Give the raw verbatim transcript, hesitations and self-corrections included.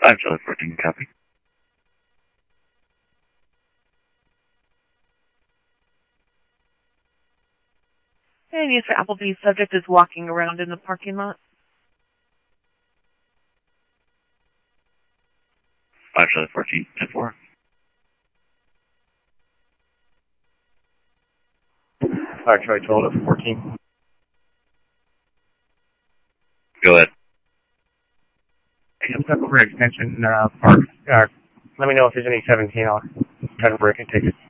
five Charlie fourteen, copy. And yes, the Applebee's subject is walking around in the parking lot. five Charlie fourteen, ten four. five Charlie twelve, fourteen. Go ahead. Hey, I'm stuck over at Extension uh, Park. Uh, let me know if there's any seventeen. I'll try to break and take it.